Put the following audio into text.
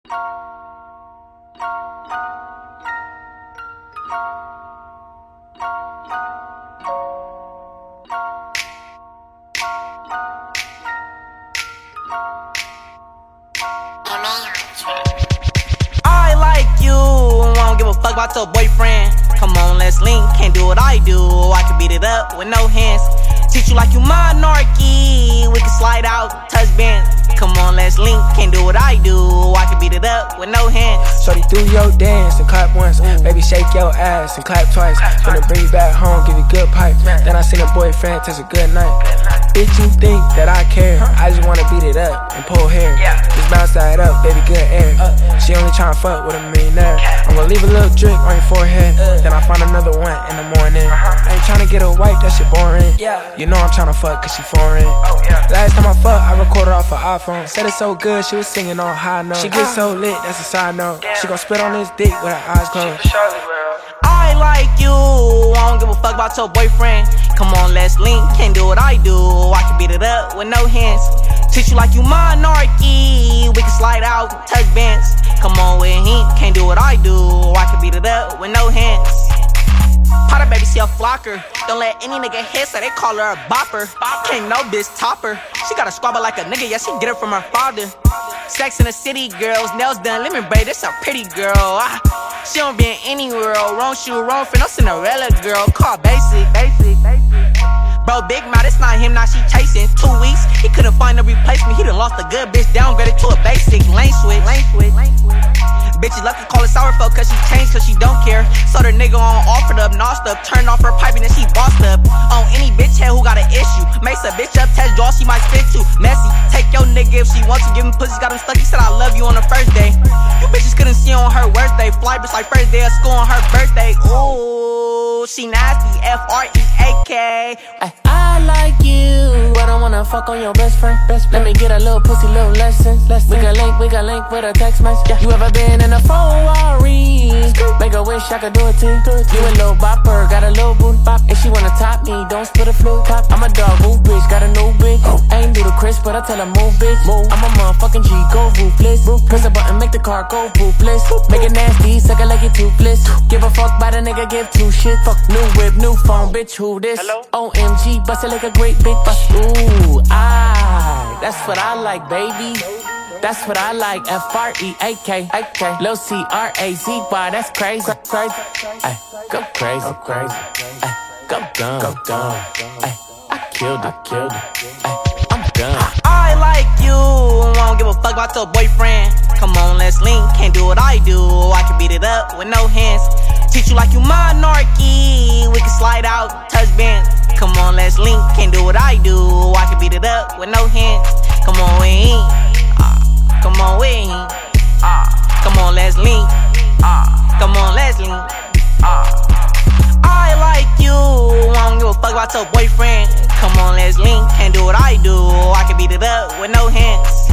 I like you, I don't give a fuck about your boyfriend. Come on, let's link, can't do what I do. I can beat it up with no hands. Teach you like you monarchy, we can slide out, touch bands. Come on, let's link, can't do what I do. I can beat it up with no hands. Shorty, do your dance and clap once. Baby, shake your ass and clap twice. Gonna bring you back home, give you good pipe. Then I seen a boyfriend, taste a good night. Bitch, you think that I care? I just wanna beat it up and pull hair. Just bounce that up, baby, good air. She only tryna fuck with a millionaire. I'm gonna leave a little drip on your forehead. Then I find another one in the morning. I ain't tryna get a wipe, that shit boring. You know I'm tryna fuck cause she foreign. Last time I fucked, I recorded off her iPhone. Said it so good, she was singing on high notes. She gets so lit, that's a side note. She gon' spit on this dick with her eyes closed. I like you, I don't give a fuck about your boyfriend. Come on, let's link, can't do what I do. I can beat it up with no hands. Teach you like you monarchy, we can slide out, touch bands. Come on with him, can't do what I do. I can beat it up with no hands. Potter baby, she a flocker. Don't let any nigga hit, so they call her a bopper. Can't no bitch topper. She got a squabble like a nigga, yeah, she get it from her father. Sex in the city, girls, nails done, lemon braid, this a pretty girl. She don't be in anywhere, wrong shoe, wrong friend, no Cinderella girl. Call basic. Bro, big mouth, it's not him, now she chasing. 2 weeks, he couldn't find a replacement. He done lost a good bitch, downgraded to a basic. Lane switch. Bitches love to call it sourful cause she changed cause she don't care. So the nigga on offered up, nosed up, turned off her piping and she bossed up. On any bitch head who got an issue. Makes a bitch up, test draw, she might spit too. Messy, take your nigga if she wants to. Give him pussy, got him stuck, he said I love you on the first day. You bitches couldn't see on her worst day. Fly bitch like first day of school on her birthday. Ooh, she nasty, F-R-E-A-K. I like you, but I wanna fuck on your best friend. Let me get a little pussy, little lesson. We can link with a text message. You ever been in a Ferrari? Make a wish I could do it too. You a little bopper, got a little booty bop. And she wanna top me, don't split a flu top. I'm a dog, move bitch, got a new bitch. I ain't do the Chris, but I tell her move bitch. I'm a motherfucking G, go ruthless. Press a button, make the car go ruthless. Make it nasty, suck it like it toothless. Give a fuck by the nigga, give two shit. Fuck new whip, new phone, bitch, who this? OMG, bust it like a great big bust. Ooh, that's what I like, baby. That's what I like, F-R-E-A-K. Lil C-R-A-Z-Y, that's crazy. Ay, go crazy. Ay, go dumb. Ay, I killed it. Ay, I'm done. I like you, I don't give a fuck about your boyfriend. Come on, let's link, can't do what I do. I can beat it up with no hands. Teach you like you monarchy, we can slide out, touch bands. Come on, let's link, can't do what I do. I can beat it up with no hands. Come on, with him. Come on, with him. Come on, let's link. Come on, let's link. I like you, I don't give a fuck about your boyfriend. Come on, let's link, can't do what I do. I can beat it up with no hands.